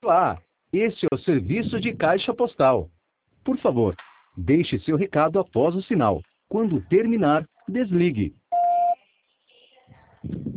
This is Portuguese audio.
Olá, este é o serviço de caixa postal. Por favor, deixe seu recado após o sinal. Quando terminar, desligue.